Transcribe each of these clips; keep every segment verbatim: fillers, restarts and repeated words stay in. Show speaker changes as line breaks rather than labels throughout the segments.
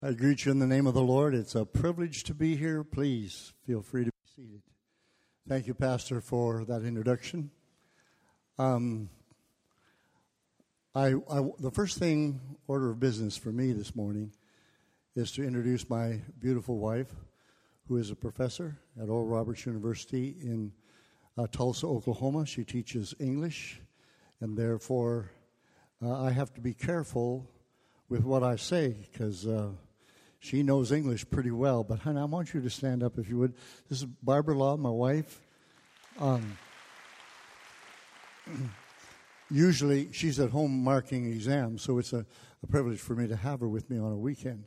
I greet you in the name of the Lord. It's a privilege to be here. Please feel free to be seated. Thank you, Pastor, for that introduction. Um, I, I, the first thing, order of business for me this morning, is to introduce my beautiful wife, who is a professor at Oral Roberts University in uh, Tulsa, Oklahoma. She teaches English, and therefore uh, I have to be careful with what I say, because uh, she knows English pretty well. But honey, I want you to stand up if you would. This is Barbara Law, my wife. Um, usually she's at home marking exams, so it's a, a privilege for me to have her with me on a weekend.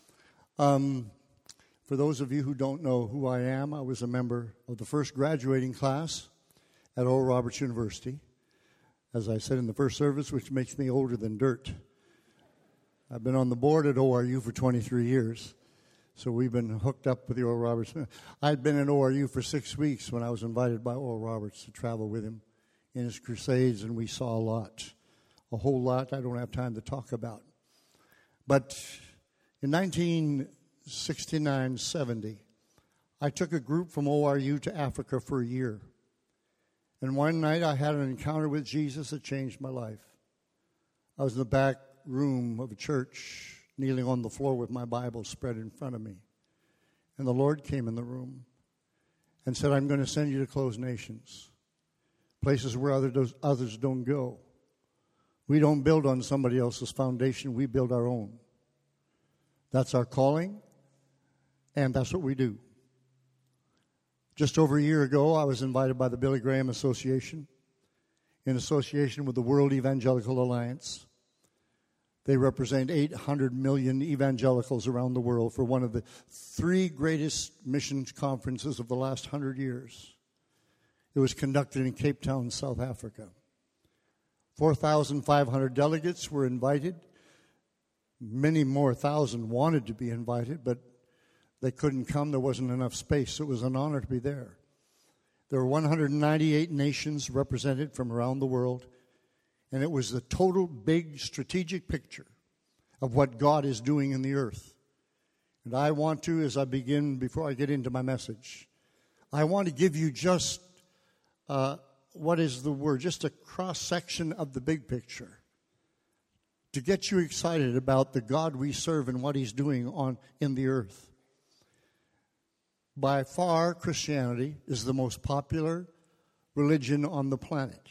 Um, for those of you who don't know who I am, I was a member of the first graduating class at Oral Roberts University, as I said in the first service, which makes me older than dirt. I've been on the board at O R U for twenty-three years, so we've been hooked up with the Oral Roberts. I'd been in O R U for six weeks when I was invited by Oral Roberts to travel with him in his crusades, and we saw a lot, a whole lot I don't have time to talk about. But in nineteen sixty-nine seventy, I took a group from O R U to Africa for a year. And one night I had an encounter with Jesus that changed my life. I was in the back room of a church, kneeling on the floor with my Bible spread in front of me. And the Lord came in the room and said, I'm going to send you to closed nations, places where other does, others don't go. We don't build on somebody else's foundation. We build our own. That's our calling, and that's what we do. Just over a year ago, I was invited by the Billy Graham Association, in association with the World Evangelical Alliance. They represent eight hundred million evangelicals around the world for one of the three greatest missions conferences of the last hundred years. It was conducted in Cape Town, South Africa. four thousand five hundred delegates were invited. Many more thousand wanted to be invited, but they couldn't come. There wasn't enough space, so it was an honor to be there. There were one hundred ninety-eight nations represented from around the world. And it was the total big strategic picture of what God is doing in the earth. And I want to, as I begin, before I get into my message, I want to give you just, uh, what is the word, just a cross-section of the big picture to get you excited about the God we serve and what He's doing on in the earth. By far, Christianity is the most popular religion on the planet.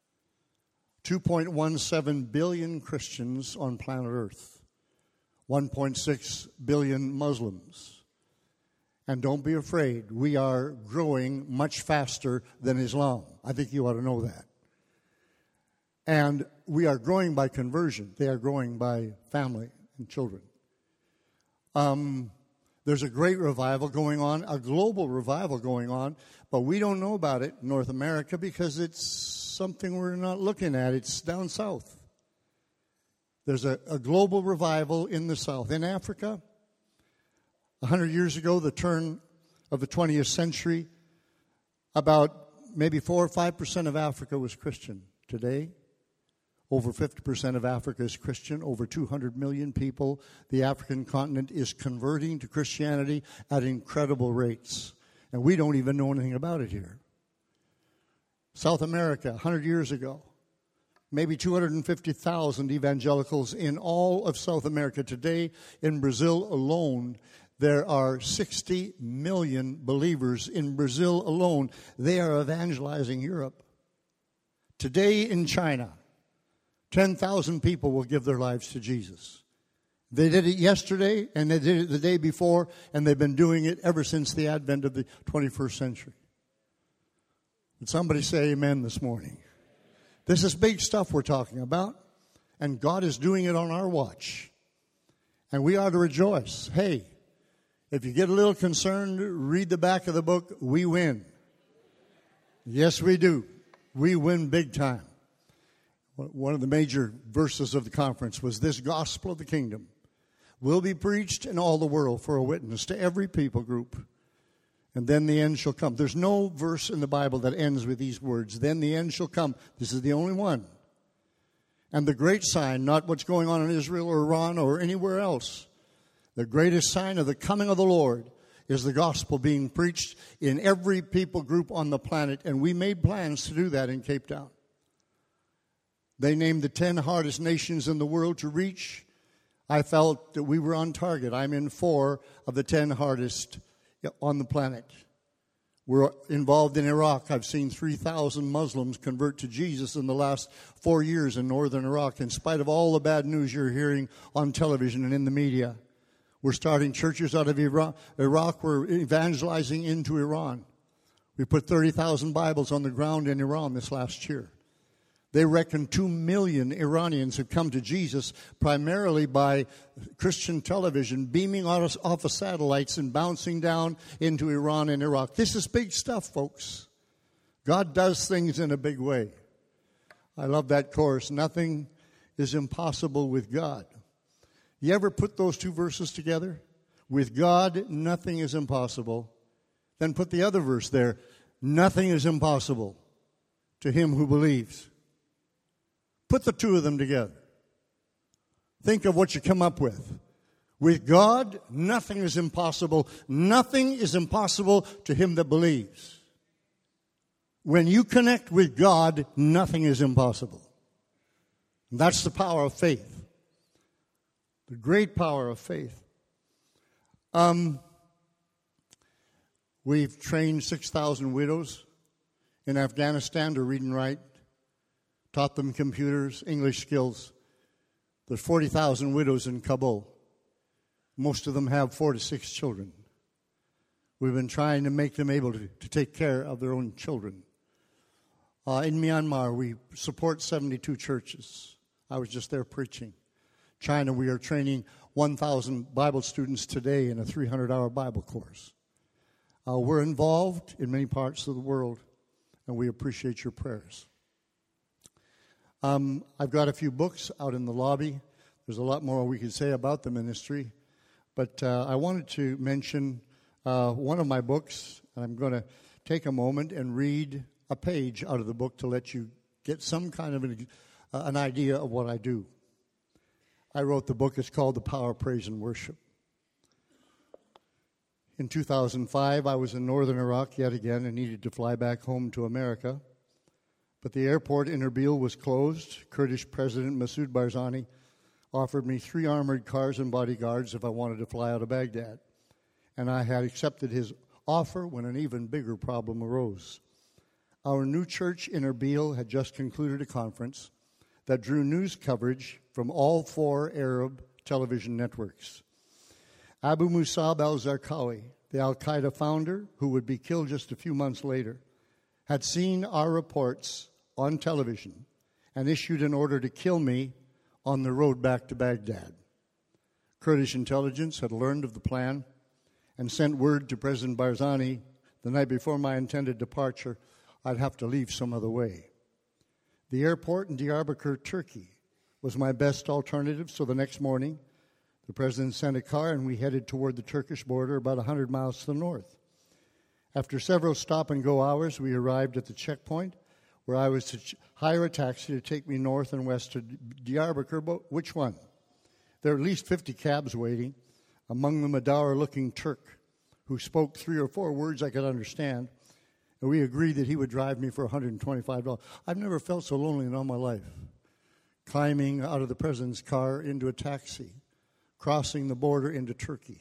two point one seven billion Christians on planet Earth, one point six billion Muslims. And don't be afraid, we are growing much faster than Islam. I think you ought to know that. And we are growing by conversion. They are growing by family and children. Um, there's a great revival going on, a global revival going on, but we don't know about it in North America because it's something we're not looking at. It's down south. There's a, a global revival in the south. In Africa, a hundred years ago, the turn of the twentieth century, about maybe four or five percent of Africa was Christian. Today, over fifty percent of Africa is Christian. Over two hundred million people. The African continent is converting to Christianity at incredible rates. And we don't even know anything about it here. South America, a hundred years ago, maybe two hundred fifty thousand evangelicals in all of South America. Today, in Brazil alone, there are sixty million believers in Brazil alone. They are evangelizing Europe. Today in China, ten thousand people will give their lives to Jesus. They did it yesterday, and they did it the day before, and they've been doing it ever since the advent of the twenty-first century. Did somebody say amen this morning? This is big stuff we're talking about, and God is doing it on our watch. And we ought to rejoice. Hey, if you get a little concerned, read the back of the book. We win. Yes, we do. We win big time. One of the major verses of the conference was, this gospel of the kingdom will be preached in all the world for a witness to every people group. And then the end shall come. There's no verse in the Bible that ends with these words. Then the end shall come. This is the only one. And the great sign, not what's going on in Israel or Iran or anywhere else. The greatest sign of the coming of the Lord is the gospel being preached in every people group on the planet, and we made plans to do that in Cape Town. They named the ten hardest nations in the world to reach. I felt that we were on target. I'm in four of the ten hardest on the planet. We're involved in Iraq. I've seen three thousand Muslims convert to Jesus in the last four years in northern Iraq, in spite of all the bad news you're hearing on television and in the media. We're starting churches out of Iraq. Iraq. We're evangelizing into Iran. We put thirty thousand Bibles on the ground in Iran this last year. They reckon two million Iranians have come to Jesus primarily by Christian television beaming off of satellites and bouncing down into Iran and Iraq. This is big stuff, folks. God does things in a big way. I love that chorus. Nothing is impossible with God. You ever put those two verses together? With God, nothing is impossible. Then put the other verse there. Nothing is impossible to him who believes. Put the two of them together. Think of what you come up with. With God, nothing is impossible. Nothing is impossible to him that believes. When you connect with God, nothing is impossible. And that's the power of faith. The great power of faith. Um, we've trained six thousand widows in Afghanistan to read and write. Taught them computers, English skills. There's forty thousand widows in Kabul. Most of them have four to six children. We've been trying to make them able to, to take care of their own children. Uh, in Myanmar, we support seventy-two churches. I was just there preaching. China, we are training one thousand Bible students today in a three hundred hour Bible course. Uh, we're involved in many parts of the world, and we appreciate your prayers. Um, I've got a few books out in the lobby. There's a lot more we could say about the ministry. But uh, I wanted to mention uh, one of my books, and I'm going to take a moment and read a page out of the book to let you get some kind of an, uh, an idea of what I do. I wrote the book. It's called The Power of Praise and Worship. In two thousand five, I was in northern Iraq yet again and needed to fly back home to America. But the airport in Erbil was closed. Kurdish President Masoud Barzani offered me three armored cars and bodyguards if I wanted to fly out of Baghdad. And I had accepted his offer when an even bigger problem arose. Our new church in Erbil had just concluded a conference that drew news coverage from all four Arab television networks. Abu Musab al-Zarqawi, the al-Qaeda founder, who would be killed just a few months later, had seen our reports on television and issued an order to kill me on the road back to Baghdad. Kurdish intelligence had learned of the plan and sent word to President Barzani the night before my intended departure I'd have to leave some other way. The airport in Diyarbakir, Turkey, was my best alternative, so the next morning the president sent a car and we headed toward the Turkish border about one hundred miles to the north. After several stop-and-go hours, we arrived at the checkpoint where I was to ch- hire a taxi to take me north and west to Diyarbakir. But which one? There were at least fifty cabs waiting, among them a dour-looking Turk who spoke three or four words I could understand, and we agreed that he would drive me for one hundred twenty-five dollars. I've never felt so lonely in all my life. Climbing out of the president's car into a taxi, crossing the border into Turkey.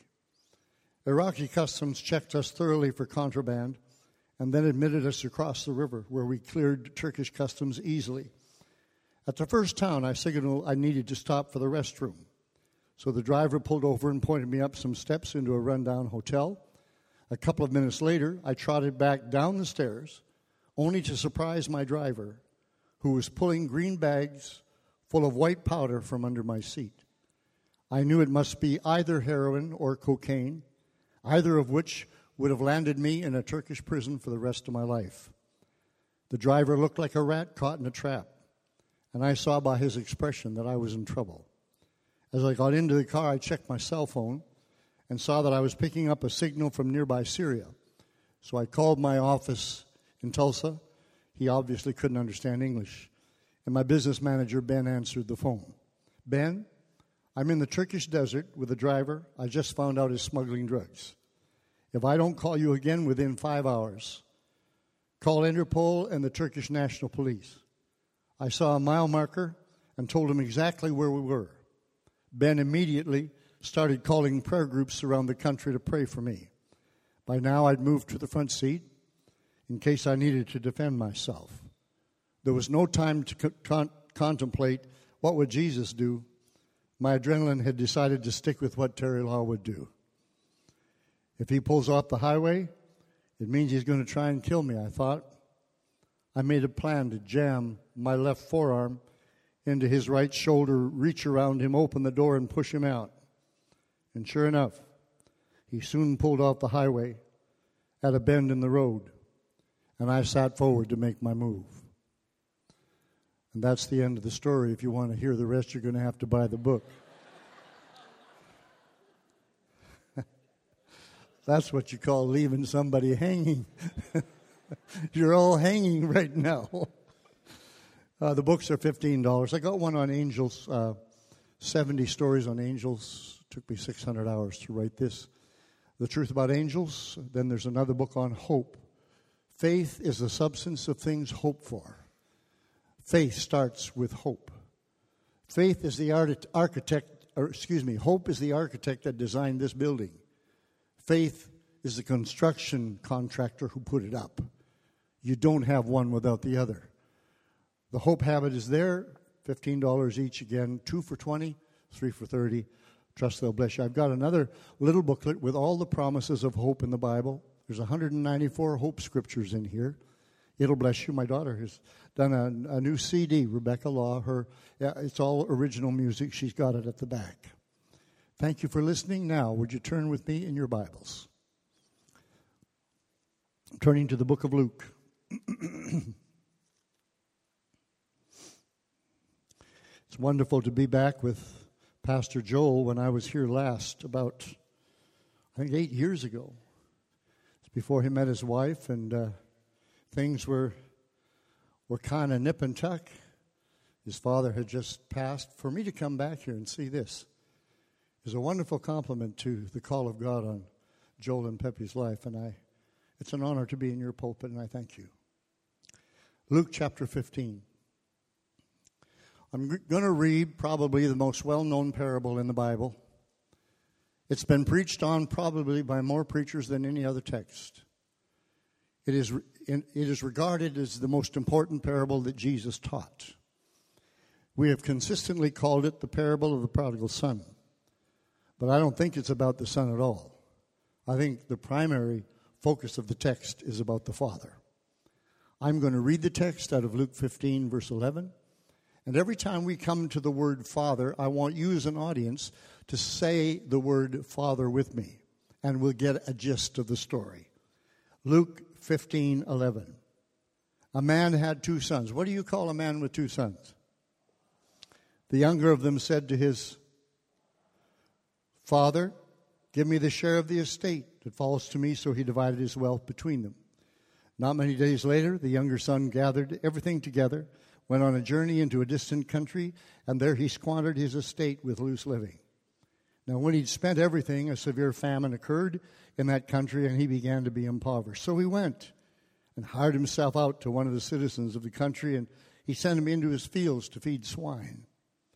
Iraqi customs checked us thoroughly for contraband and then admitted us across the river where we cleared Turkish customs easily. At the first town, I signaled I needed to stop for the restroom. So the driver pulled over and pointed me up some steps into a rundown hotel. A couple of minutes later, I trotted back down the stairs, only to surprise my driver, who was pulling green bags full of white powder from under my seat. I knew it must be either heroin or cocaine, either of which would have landed me in a Turkish prison for the rest of my life. The driver looked like a rat caught in a trap, and I saw by his expression that I was in trouble. As I got into the car, I checked my cell phone and saw that I was picking up a signal from nearby Syria. So I called my office in Tulsa. He obviously couldn't understand English. And my business manager, Ben, answered the phone. Ben, I'm in the Turkish desert with a driver I just found out is smuggling drugs. If I don't call you again within five hours, call Interpol and the Turkish National Police. I saw a mile marker and told him exactly where we were. Ben immediately started calling prayer groups around the country to pray for me. By now, I'd moved to the front seat in case I needed to defend myself. There was no time to con- contemplate what would Jesus do. My adrenaline had decided to stick with what Terry Law would do. If he pulls off the highway, it means he's going to try and kill me, I thought. I made a plan to jam my left forearm into his right shoulder, reach around him, open the door, and push him out. And sure enough, he soon pulled off the highway at a bend in the road, and I sat forward to make my move. And that's the end of the story. If you want to hear the rest, you're going to have to buy the book. That's what you call leaving somebody hanging. You're all hanging right now. Uh, the books are fifteen dollars. I got one on angels, uh, seventy stories on angels. It took me six hundred hours to write this. The Truth About Angels. Then there's another book on hope. Faith is the substance of things hoped for. Faith starts with hope. Faith is the art- architect, or excuse me, hope is the architect that designed this building. Faith is the construction contractor who put it up. You don't have one without the other. The Hope Habit is there, fifteen dollars each again, two for twenty, three for thirty. Trust they'll bless you. I've got another little booklet with all the promises of hope in the Bible. There's one hundred ninety-four hope scriptures in here. It'll bless you. My daughter has done a, a new C D, Rebecca Law. Her, yeah, it's all original music. She's got it at the back. Thank you for listening. Now, would you turn with me in your Bibles? I'm turning to the book of Luke. It's wonderful to be back with Pastor Joel. When I was here last, about, I think, eight years ago. It's before he met his wife, and uh, things were were kind of nip and tuck. His father had just passed. For me to come back here and see this is a wonderful compliment to the call of God on Joel and Pepe's life, and I, it's an honor to be in your pulpit, and I thank you. Luke chapter fifteen. I'm going to read probably the most well-known parable in the Bible. It's been preached on probably by more preachers than any other text. It is, it is regarded as the most important parable that Jesus taught. We have consistently called it the parable of the prodigal son. But I don't think it's about the son at all. I think the primary focus of the text is about the Father. I'm going to read the text out of Luke fifteen, verse eleven. And every time we come to the word Father, I want you as an audience to say the word Father with me, and we'll get a gist of the story. Luke fifteen eleven. A man had two sons. What do you call a man with two sons? The younger of them said to his father, "Give me the share of the estate that falls to me." So he divided his wealth between them. Not many days later, the younger son gathered everything together, went on a journey into a distant country, and there he squandered his estate with loose living. Now, when he'd spent everything, a severe famine occurred in that country, and he began to be impoverished. So he went and hired himself out to one of the citizens of the country, and he sent him into his fields to feed swine.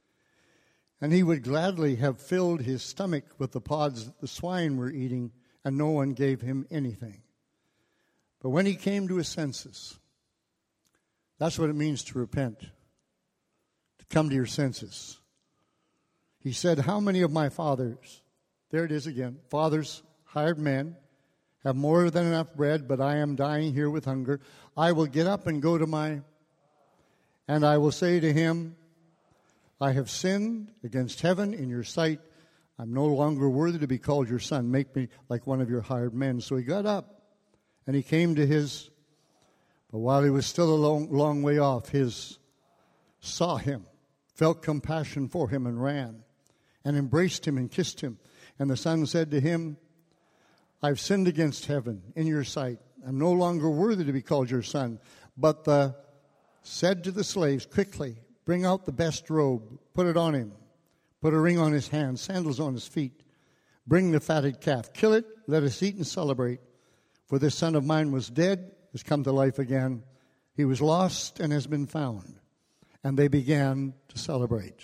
And he would gladly have filled his stomach with the pods that the swine were eating, and no one gave him anything. But when he came to his senses, that's what it means to repent, to come to your senses. He said, "How many of my fathers," there it is again, fathers, hired men, "have more than enough bread, but I am dying here with hunger? I will get up and go to my, and I will say to him, I have sinned against heaven in your sight. I'm no longer worthy to be called your son. Make me like one of your hired men." So he got up, and he came to his, but while he was still a long, long way off, his saw him, felt compassion for him, and ran, and embraced him and kissed him. And the son said to him, "I've sinned against heaven in your sight. I'm no longer worthy to be called your son." But the said to the slaves, "Quickly, bring out the best robe, put it on him, Put a ring on his hand, sandals on his feet. Bring the fatted calf. Kill it, let us eat and celebrate. For this son of mine was dead, has come to life again. He was lost and has been found. And they began to celebrate.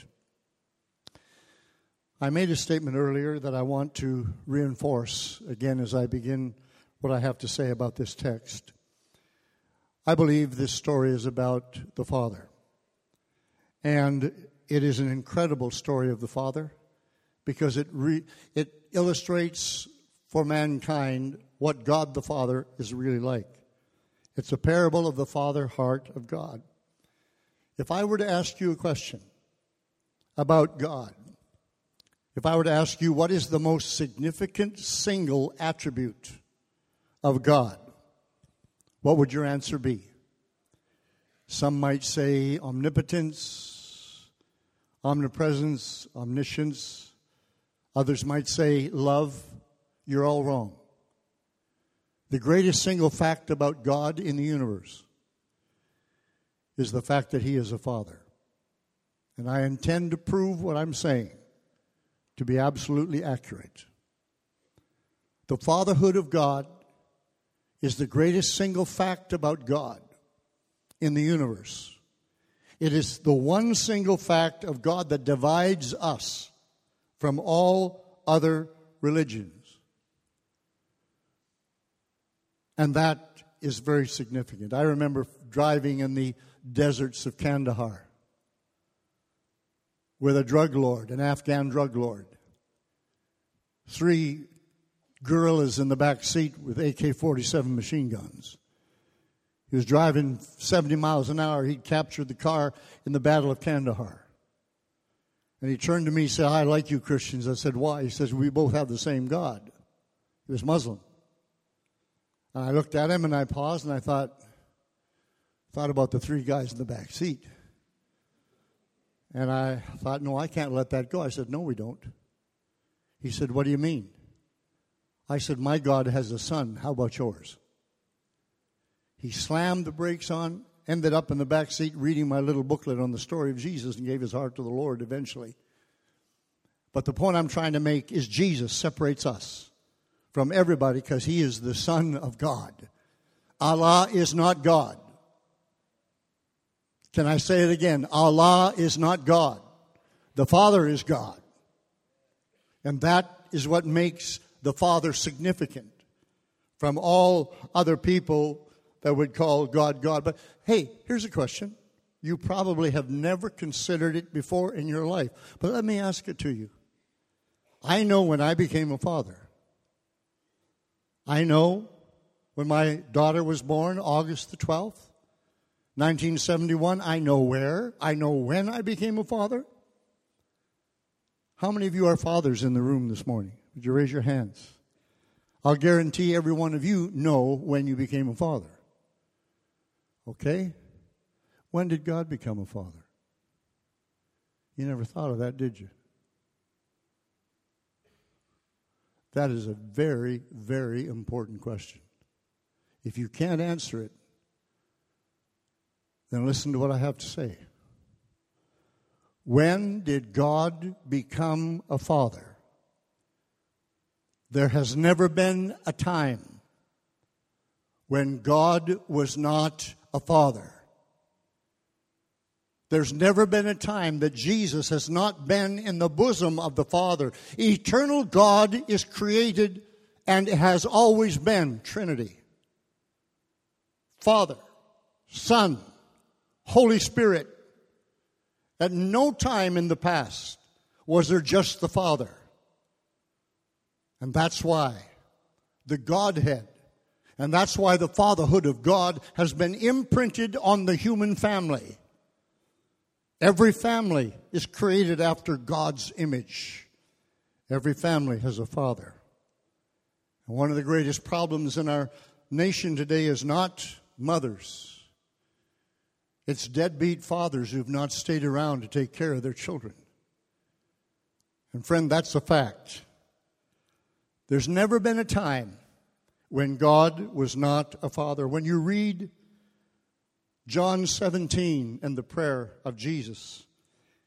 I made a statement earlier that I want to reinforce again as I begin what I have to say about this text. I believe this story is about the Father. And it is an incredible story of the Father because it re- it illustrates for mankind what God the Father is really like. It's a parable of the Father heart of God. If I were to ask you a question about God, if I were to ask you what is the most significant single attribute of God, what would your answer be? Some might say omnipotence, omnipresence, omniscience. Others might say love. You're all wrong. The greatest single fact about God in the universe is the fact that He is a Father. And I intend to prove what I'm saying to be absolutely accurate. The fatherhood of God is the greatest single fact about God in the universe. It is the one single fact of God that divides us from all other religions. And that is very significant. I remember driving in the deserts of Kandahar with a drug lord, an Afghan drug lord. Three guerrillas in the back seat with A K forty-seven machine guns. He was driving seventy miles an hour. He'd captured the car in the Battle of Kandahar. And he turned to me and said, I like you Christians. I said, why? He says, we both have the same God. He was Muslim. And I looked at him and I paused and I thought, thought about the three guys in the back seat. And I thought, no, I can't let that go. I said, no, we don't. He said, what do you mean? I said, my God has a son. How about yours? He slammed the brakes on, ended up in the back seat reading my little booklet on the story of Jesus and gave his heart to the Lord eventually. But the point I'm trying to make is Jesus separates us from everybody because He is the Son of God. Allah is not God. Can I say it again? Allah is not God. The Father is God. And that is what makes the Father significant from all other people that would call God God. But hey, here's a question. You probably have never considered it before in your life. But let me ask it to you. I know when I became a father. I know when my daughter was born, August the twelfth, nineteen seventy-one. I know where. I know when I became a father. How many of you are fathers in the room this morning? Would you raise your hands? I'll guarantee every one of you know when you became a father. Okay? When did God become a father? You never thought of that, did you? That is a very, very important question. If you can't answer it, then listen to what I have to say. When did God become a father? There has never been a time when God was not a father. There's never been a time that Jesus has not been in the bosom of the Father. Eternal God is created and has always been Trinity. Father, Son, Holy Spirit. At no time in the past was there just the Father. And that's why the Godhead, and that's why the fatherhood of God has been imprinted on the human family. Every family is created after God's image. Every family has a father. And one of the greatest problems in our nation today is not mothers. It's deadbeat fathers who have not stayed around to take care of their children. And friend, that's a fact. There's never been a time when God was not a father. When you read John seventeen and the prayer of Jesus,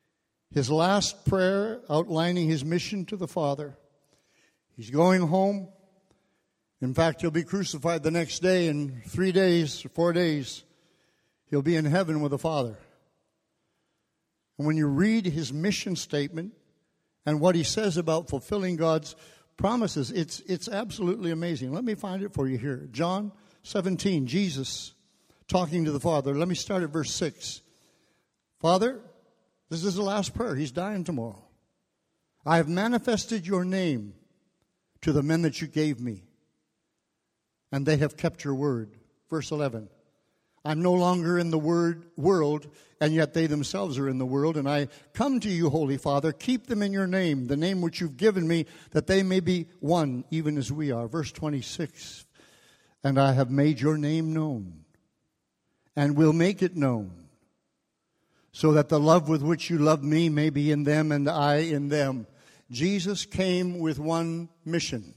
his last prayer outlining his mission to the Father. He's going home. In fact, he'll be crucified the next day. In three days, or four days, he'll be in heaven with the Father. And when you read his mission statement and what he says about fulfilling God's promises, it's, it's absolutely amazing. Let me find it for you here. John seventeen, Jesus talking to the Father. Let me start at verse six. Father, this is the last prayer. He's dying tomorrow. I have manifested your name to the men that you gave me, and they have kept your word. Verse eleven. I'm no longer in the word world, and yet they themselves are in the world. And I come to you, Holy Father, keep them in your name, the name which you've given me, that they may be one, even as we are. Verse twenty-six. And I have made your name known, and will make it known, so that the love with which you love me may be in them and I in them. Jesus came with one mission: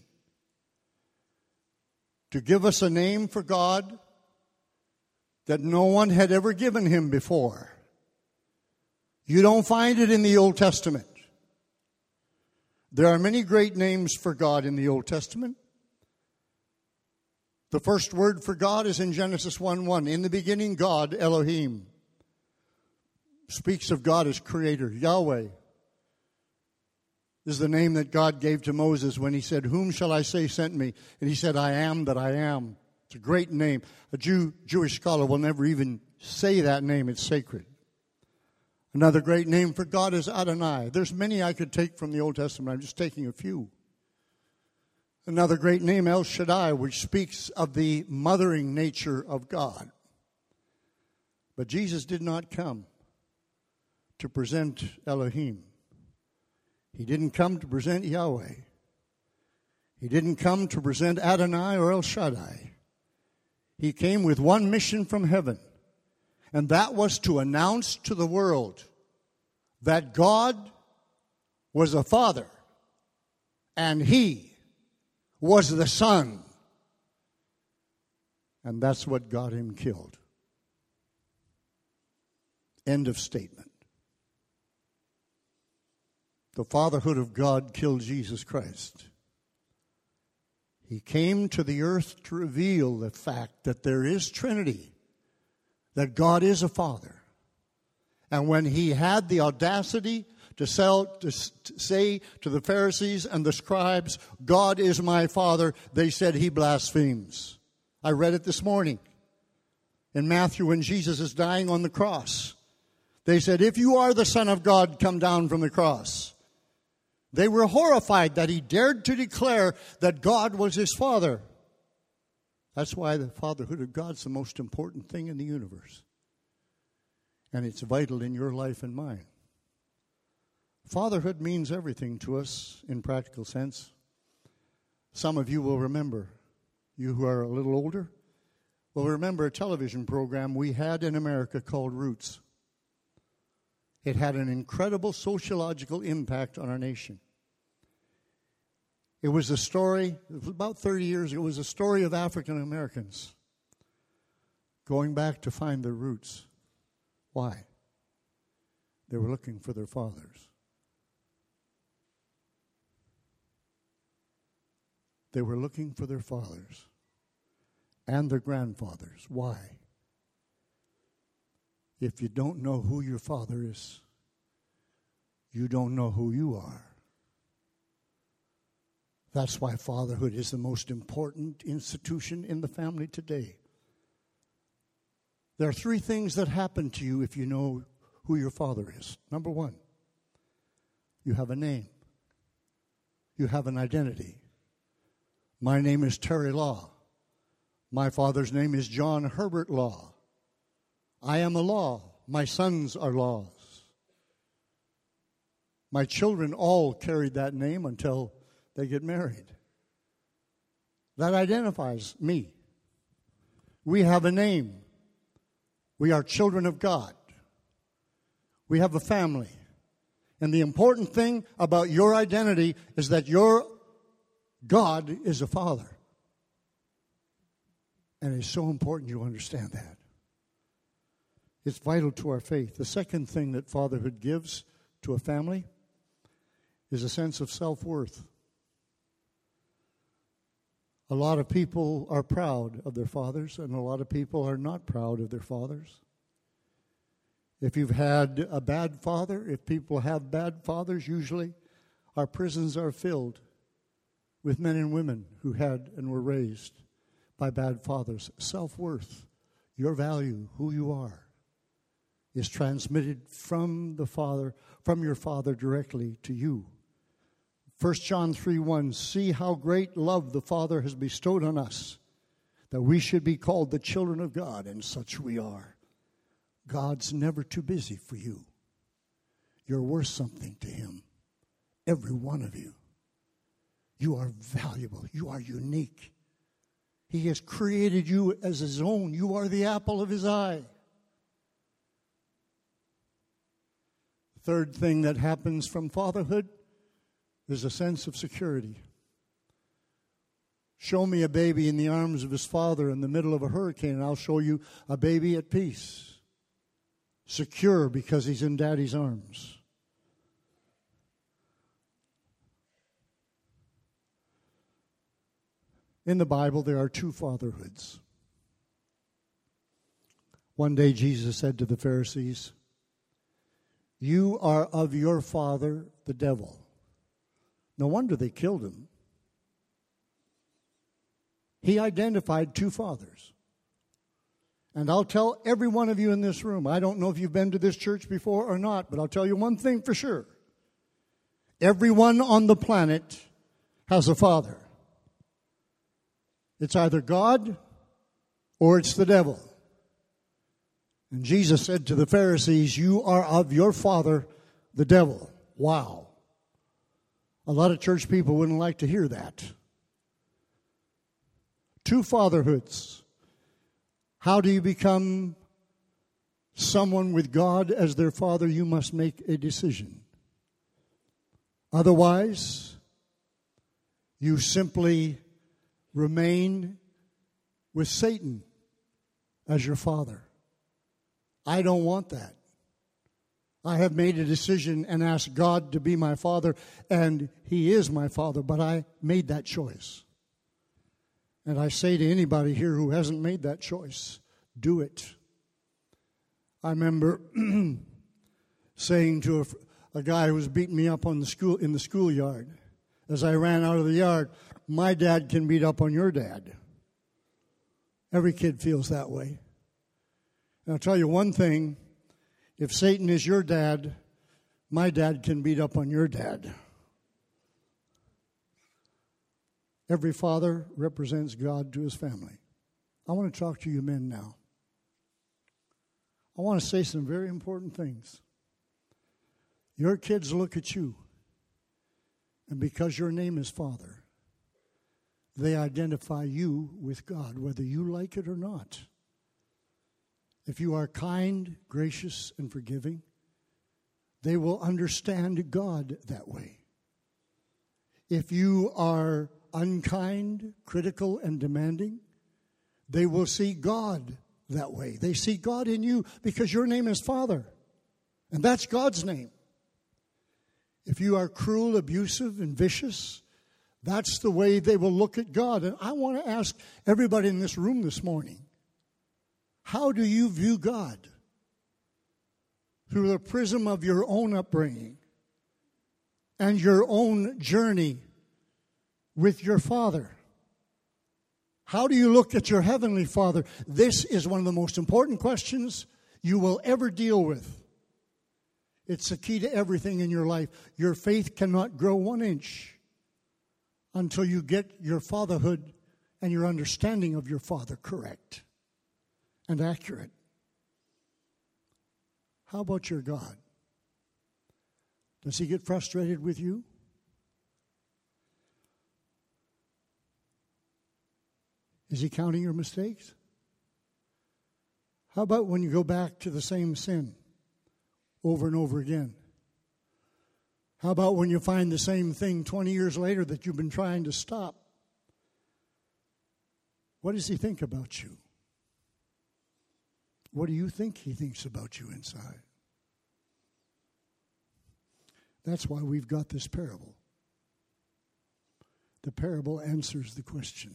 to give us a name for God that no one had ever given him before. You don't find it in the Old Testament. There are many great names for God in the Old Testament. The first word for God is in Genesis one one. In the beginning, God, Elohim, speaks of God as creator. Yahweh is the name that God gave to Moses when he said, whom shall I say sent me? And he said, I am that I am. It's a great name. A Jew, Jewish scholar will never even say that name. It's sacred. Another great name for God is Adonai. There's many I could take from the Old Testament. I'm just taking a few. Another great name, El Shaddai, which speaks of the mothering nature of God. But Jesus did not come to present Elohim. He didn't come to present Yahweh. He didn't come to present Adonai or El Shaddai. He came with one mission from heaven, and that was to announce to the world that God was a Father, and He was the Son. And that's what got him killed. End of statement. The fatherhood of God killed Jesus Christ. He came to the earth to reveal the fact that there is Trinity, that God is a Father. And when he had the audacity to, sell, to say to the Pharisees and the scribes, God is my Father, they said he blasphemes. I read it this morning in Matthew when Jesus is dying on the cross. They said, if you are the Son of God, come down from the cross. They were horrified that he dared to declare that God was his Father. That's why the fatherhood of God is the most important thing in the universe. And it's vital in your life and mine. Fatherhood means everything to us in practical sense. Some of you will remember, you who are a little older, will remember a television program we had in America called Roots. It had an incredible sociological impact on our nation. It was a story, it was about thirty years ago, it was a story of African Americans going back to find their roots. Why? They were looking for their fathers. They were looking for their fathers and their grandfathers. Why? If you don't know who your father is, you don't know who you are. That's why fatherhood is the most important institution in the family today. There are three things that happen to you if you know who your father is. Number one, you have a name. You have an identity. My name is Terry Law. My father's name is John Herbert Law. I am a law. My sons are laws. My children all carried that name until they get married. That identifies me. We have a name. We are children of God. We have a family. And the important thing about your identity is that your God is a father. And it's so important you understand that. It's vital to our faith. The second thing that fatherhood gives to a family is a sense of self-worth. A lot of people are proud of their fathers, and a lot of people are not proud of their fathers. If you've had a bad father, if people have bad fathers, usually our prisons are filled with men and women who had and were raised by bad fathers. Self-worth, your value, who you are, is transmitted from the Father, from your Father directly to you. First John three one, see how great love the Father has bestowed on us, that we should be called the children of God, and such we are. God's never too busy for you. You're worth something to Him. Every one of you. You are valuable. You are unique. He has created you as His own. You are the apple of His eye. Third thing that happens from fatherhood is a sense of security. Show me a baby in the arms of his father in the middle of a hurricane, and I'll show you a baby at peace, secure because he's in Daddy's arms. In the Bible, there are two fatherhoods. One day Jesus said to the Pharisees, you are of your father, the devil. No wonder they killed him. He identified two fathers. And I'll tell every one of you in this room, I don't know if you've been to this church before or not, but I'll tell you one thing for sure. Everyone on the planet has a father. It's either God or it's the devil. And Jesus said to the Pharisees, you are of your father, the devil. Wow. A lot of church people wouldn't like to hear that. Two fatherhoods. How do you become someone with God as their father? You must make a decision. Otherwise, you simply remain with Satan as your father. I don't want that. I have made a decision and asked God to be my father, and He is my father, but I made that choice. And I say to anybody here who hasn't made that choice, do it. I remember saying to a, a guy who was beating me up on the school in the schoolyard as I ran out of the yard, my dad can beat up on your dad. Every kid feels that way. And I'll tell you one thing, if Satan is your dad, my dad can beat up on your dad. Every father represents God to his family. I want to talk to you men now. I want to say some very important things. Your kids look at you, and because your name is Father, they identify you with God, whether you like it or not. If you are kind, gracious, and forgiving, they will understand God that way. If you are unkind, critical, and demanding, they will see God that way. They see God in you because your name is Father, and that's God's name. If you are cruel, abusive, and vicious, that's the way they will look at God. And I want to ask everybody in this room this morning, how do you view God? Through the prism of your own upbringing and your own journey with your Father. How do you look at your Heavenly Father? This is one of the most important questions you will ever deal with. It's the key to everything in your life. Your faith cannot grow one inch until you get your fatherhood and your understanding of your Father correct and accurate. How about your God? Does He get frustrated with you? Is He counting your mistakes? How about when you go back to the same sin over and over again? How about when you find the same thing twenty years later that you've been trying to stop? What does He think about you? What do you think He thinks about you inside? That's why we've got this parable. The parable answers the question.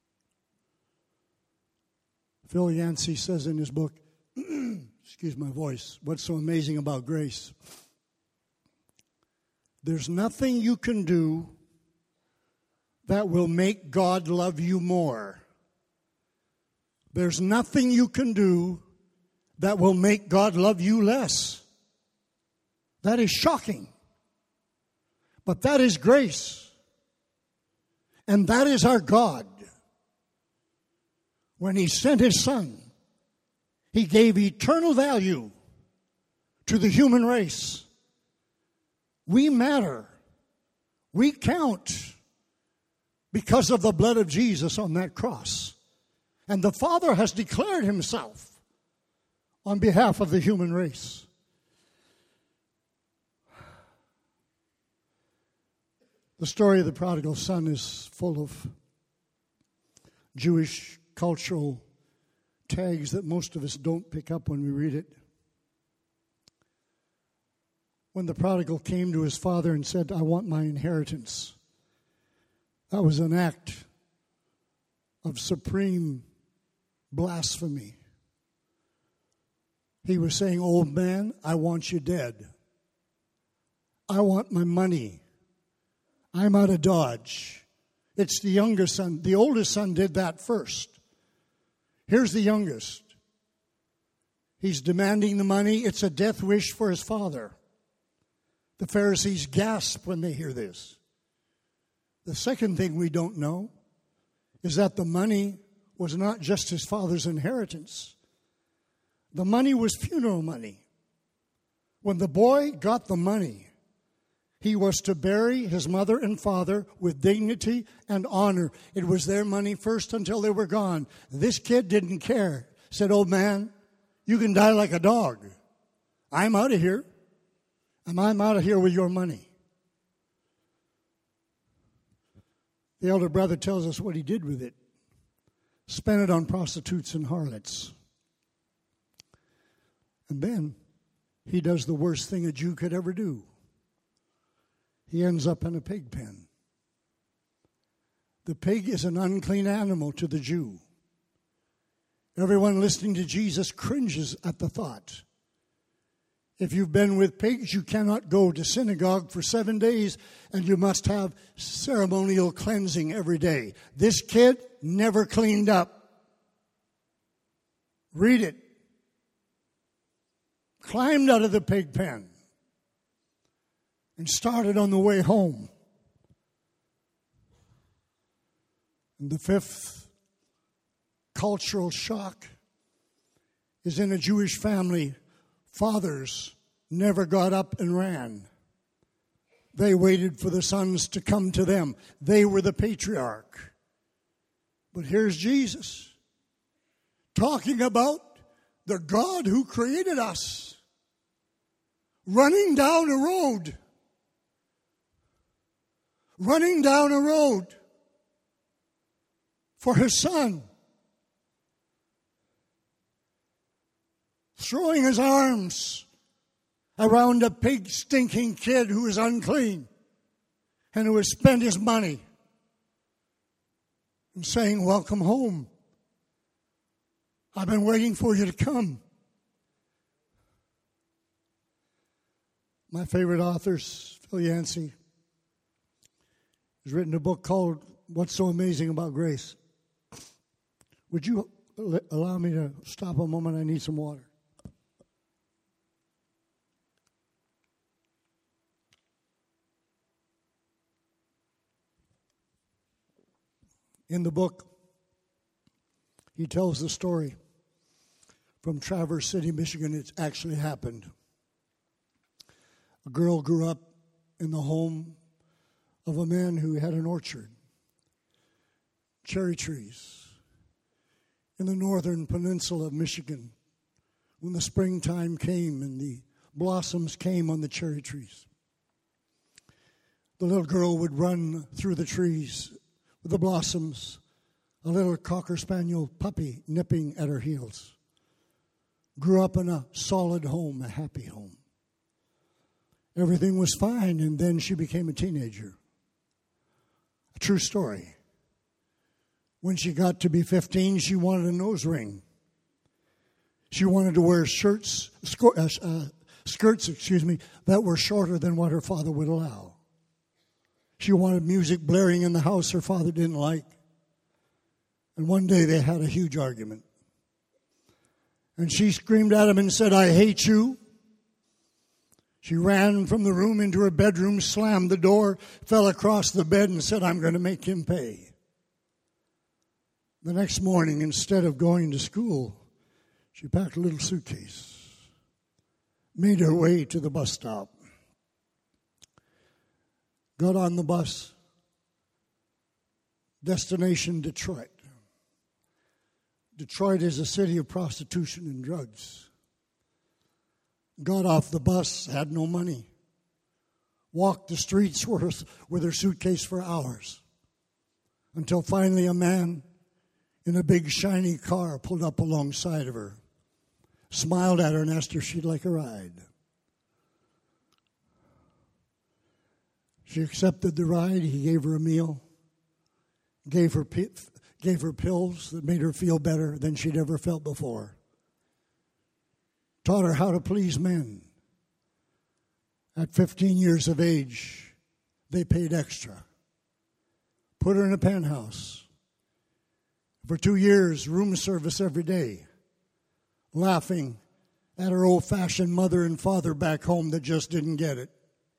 Phil Yancey says in his book, excuse my voice, What's So Amazing About Grace? There's nothing you can do that will make God love you more. There's nothing you can do that will make God love you less. That is shocking. But that is grace. And that is our God. When He sent His Son, He gave eternal value to the human race. We matter. We count because of the blood of Jesus on that cross. And the Father has declared Himself on behalf of the human race. The story of the prodigal son is full of Jewish cultural tags that most of us don't pick up when we read it. When the prodigal came to his father and said, I want my inheritance, that was an act of supreme blasphemy. He was saying, old man, I want you dead. I want my money. I'm out of Dodge. It's the younger son. The oldest son did that first. Here's the youngest. He's demanding the money. It's a death wish for his father. The Pharisees gasp when they hear this. The second thing we don't know is that the money was not just his father's inheritance. The money was funeral money. When the boy got the money, he was to bury his mother and father with dignity and honor. It was their money first until they were gone. This kid didn't care. Said, old man, you can die like a dog. I'm out of here. And I'm out of here with your money. The elder brother tells us what he did with it. Spent it on prostitutes and harlots. And then he does the worst thing a Jew could ever do. He ends up in a pig pen. The pig is an unclean animal to the Jew. Everyone listening to Jesus cringes at the thought. If you've been with pigs, you cannot go to synagogue for seven days, and you must have ceremonial cleansing every day. This kid never cleaned up. Read it. Climbed out of the pig pen and started on the way home. And the fifth cultural shock is in a Jewish family. Fathers never got up and ran. They waited for the sons to come to them. They were the patriarch. But here's Jesus talking about the God who created us, running down a road. Running down a road for his son. Throwing his arms around a pig stinking kid who is unclean and who has spent his money and saying, welcome home. I've been waiting for you to come. My favorite authors, Phil Yancey, has written a book called What's So Amazing About Grace. Would you allow me to stop a moment? I need some water. In the book, he tells the story from Traverse City, Michigan. It's actually happened. A girl grew up in the home of a man who had an orchard, cherry trees, in the northern peninsula of Michigan when the springtime came and the blossoms came on the cherry trees. The little girl would run through the trees with the blossoms, a little Cocker Spaniel puppy nipping at her heels. Grew up in a solid home, a happy home. Everything was fine, and then she became a teenager. A true story. When she got to be fifteen, she wanted a nose ring. She wanted to wear shirts, uh, uh, skirts, excuse me, that were shorter than what her father would allow. She wanted music blaring in the house her father didn't like. And one day they had a huge argument. And she screamed at him and said, "I hate you." She ran from the room into her bedroom, slammed the door, fell across the bed and said, "I'm going to make him pay." The next morning, instead of going to school, she packed a little suitcase, made her way to the bus stop, got on the bus, destination Detroit. Detroit is a city of prostitution and drugs. Got off the bus, had no money. Walked the streets with her suitcase for hours, until finally a man in a big shiny car pulled up alongside of her, smiled at her and asked her if she'd like a ride. She accepted the ride. He gave her a meal, gave her gave her pills that made her feel better than she'd ever felt before, taught her how to please men. At fifteen years of age, they paid extra, put her in a penthouse. For two years, room service every day, laughing at her old-fashioned mother and father back home that just didn't get it.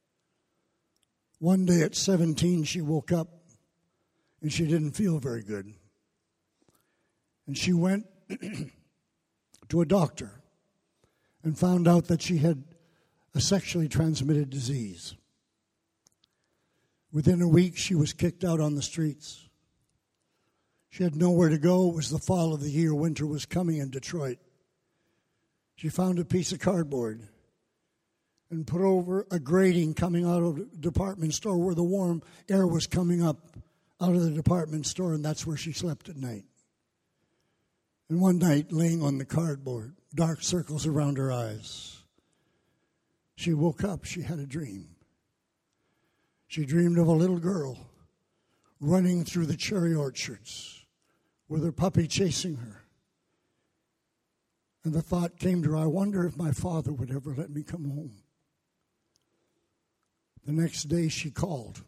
One day at seventeen, she woke up and she didn't feel very good. And she went to a doctor and found out that she had a sexually transmitted disease. Within a week, she was kicked out on the streets. She had nowhere to go. It was the fall of the year. Winter was coming in Detroit. She found a piece of cardboard and put over a grating coming out of the department store where the warm air was coming up out of the department store, and that's where she slept at night. And one night, laying on the cardboard, dark circles around her eyes, she woke up. She had a dream. She dreamed of a little girl running through the cherry orchards with her puppy chasing her. And the thought came to her, I wonder if my father would ever let me come home. The next day she called,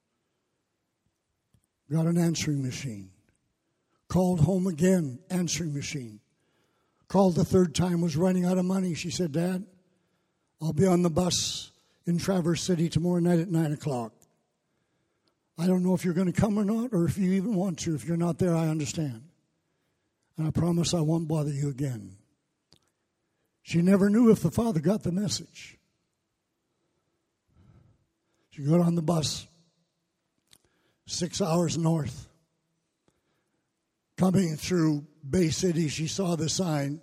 got an answering machine, called home again, answering machine. Called the third time, was running out of money. She said, Dad, I'll be on the bus in Traverse City tomorrow night at nine o'clock. I don't know if you're going to come or not, or if you even want to. If you're not there, I understand. And I promise I won't bother you again. She never knew if the father got the message. She got on the bus, six hours north. Coming through Bay City, she saw the sign,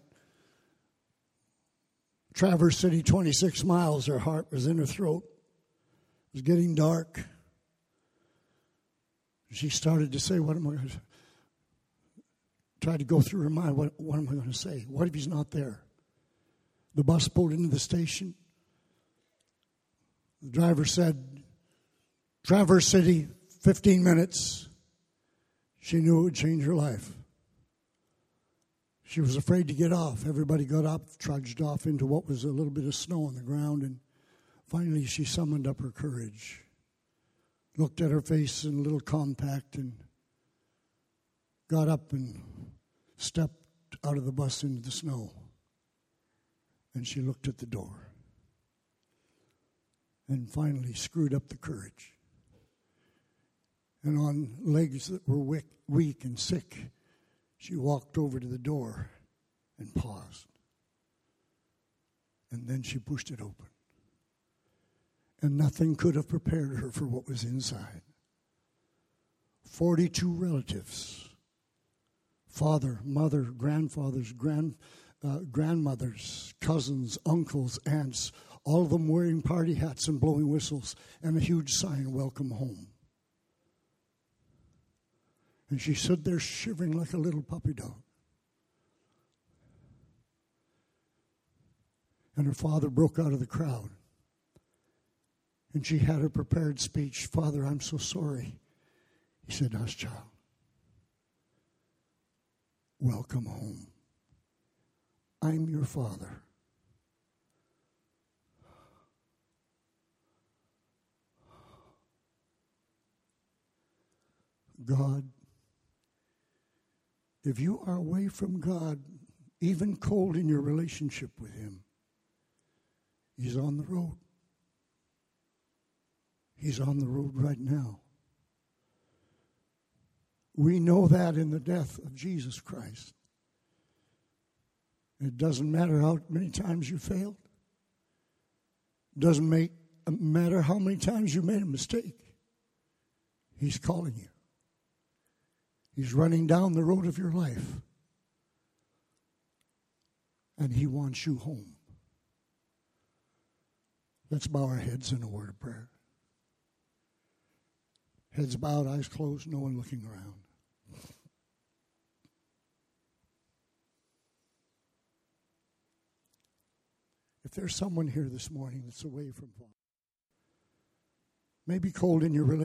Traverse City, twenty-six miles. Her heart was in her throat. It was getting dark. She started to say, what am I going to, try to go through her mind, what, what am I going to say? What if he's not there? The bus pulled into the station. The driver said, Traverse City, fifteen minutes. She knew it would change her life. She was afraid to get off. Everybody got up, trudged off into what was a little bit of snow on the ground, and finally she summoned up her courage, looked at her face in a little compact, and got up and stepped out of the bus into the snow. And she looked at the door and finally screwed up the courage. And on legs that were weak, weak and sick, she walked over to the door and paused. And then she pushed it open. And nothing could have prepared her for what was inside. forty-two relatives. Father, mother, grandfathers, grand, uh, grandmothers, cousins, uncles, aunts, all of them wearing party hats and blowing whistles, and a huge sign, welcome home. And she stood there shivering like a little puppy dog. And her father broke out of the crowd And she had a prepared speech. Father, I'm so sorry. He said, hush, child. Welcome home. I'm your father. God, if you are away from God, even cold in your relationship with Him, He's on the road. He's on the road right now. We know that in the death of Jesus Christ. It doesn't matter how many times you failed. It doesn't make, matter how many times you made a mistake. He's calling you. He's running down the road of your life. And He wants you home. Let's bow our heads in a word of prayer. Heads bowed, eyes closed, no one looking around. If there's someone here this morning that's away from Father, maybe cold in your relationship,